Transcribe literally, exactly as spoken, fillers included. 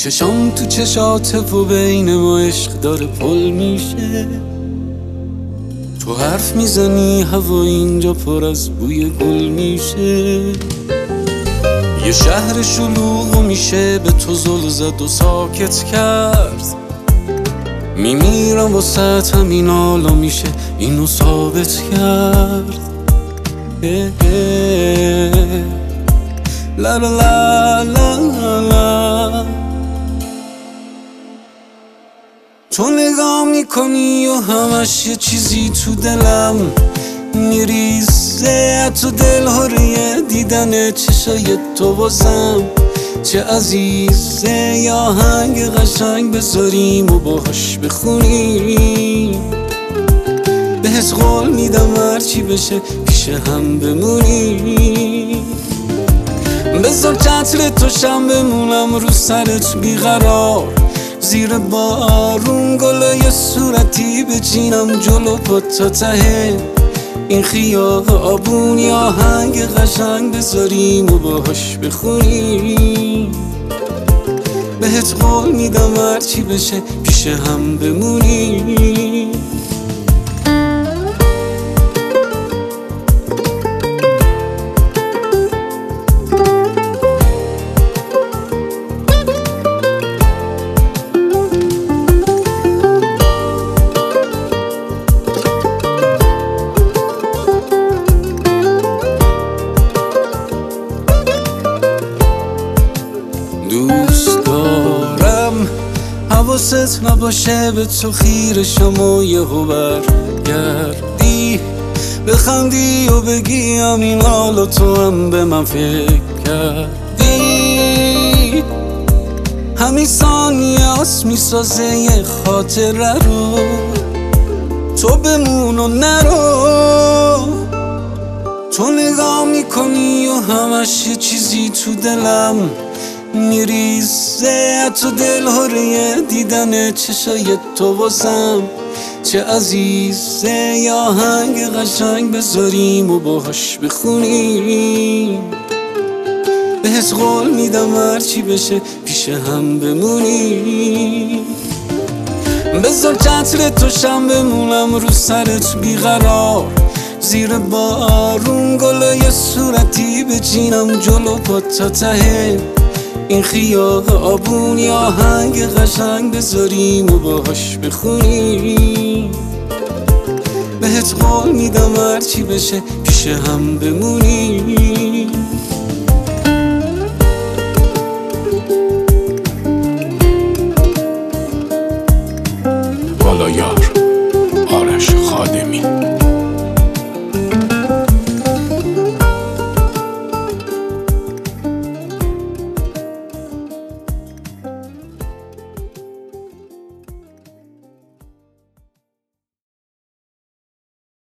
چشام تو چشات و بین ما عشق داره پل میشه. تو حرف میزنی هوا اینجا پر از بوی گل میشه. یه شهر شلوغ میشه به تو زل زد و ساکت کرد. میمیرم واسه همین حالا میشه اینو ثابت کرد. اه اه لا لا لا لا لا. تو نگاه میکنی و همش یه چیزی تو دلم میریزه. تو دل هره دیدن چشای تو واسم چه عزیزه. یا آهنگ قشنگ بذاریم و باهاش بخونیم. بهت قول میدم هرچی بشه پیش هم بمونیم. بذار چتر تو شم بمونم رو سرت بیقرار. زیر بارون گلای صورتی بچینم جلو پا تا ته این خیابون. یا آهنگ قشنگ بذاریم و باهاش بخونیم. بهت قول میدم هرچی بشه پیش هم بمونیم. دوست دارم حواست نباشه به تو خیره شم و یهو برگردی بخندی و بگی همین حالا تو هم به من فکر کردی. همین ثانیه هست میسازه یه خاطره رو. تو بمون و نرو. تو نگاه میکنی و همش یه چیزی تو دلم میریزه. تو دل هره دیدن چشای تو واسم چه عزیزه. یا آهنگ قشنگ بذاریم و باهاش بخونیم. بهت قول میدم هرچی بشه پیش هم بمونیم. بذار چتر تو شم بمونم رو سرت بیقرار. زیر بارون گلای صورتی بچینم جلو پا تا ته این خیابون. یا آهنگ قشنگ بذاریم و باهاش بخونیم. بهت قول میدم هرچی بشه پیش هم بمونیم.